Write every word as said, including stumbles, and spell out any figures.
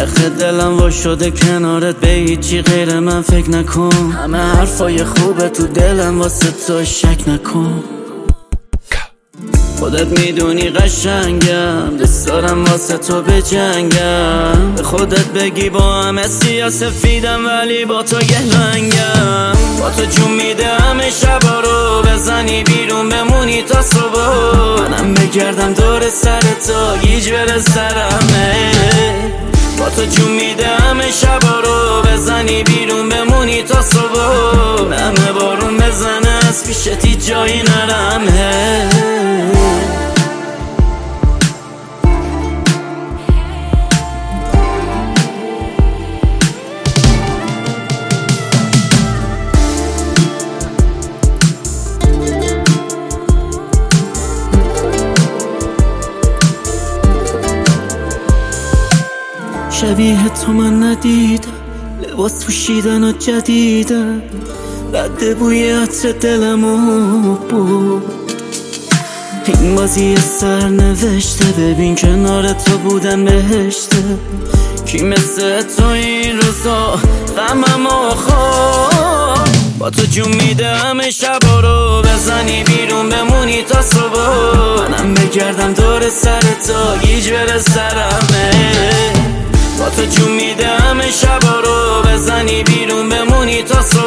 نرخ دلم وا شده کنارت، به هیچی غیر من فکر نکن. همه حرفای خوبه تو دلم واسه تو، شک نکن. خودت میدونی قشنگم، دوست دارم واسه تو بجنگم. به خودت بگی با همه سیاسفیدم ولی با تو یه رنگم. با تو جون میده همه شبا رو، بزنی بیرون بمونی تا صبح. منم بگردم دور سر تو، گیج بره سرمه. با تو جون میده همه شبا رو، بزنی بیرون بمونی تا صبح. همه بارون بزنه از پیشت هیچ جایی نرمه. شبیه تو من ندیدم، لباس پوشیدن و جدیدم. رد بوی عطر دلمو بود. این بازی سر نوشته، ببین کنار تو بودن بهشته. کی مثل تو این روزا غممو خورد. با تو جون میده همه شبا رو، بزنی بیرون بمونی تا صبح. منم بگردم دور سر تو، گیج بره سرمه. با تو جون میده همه شبا رو، بزنی بیرون بمونی تا صبح.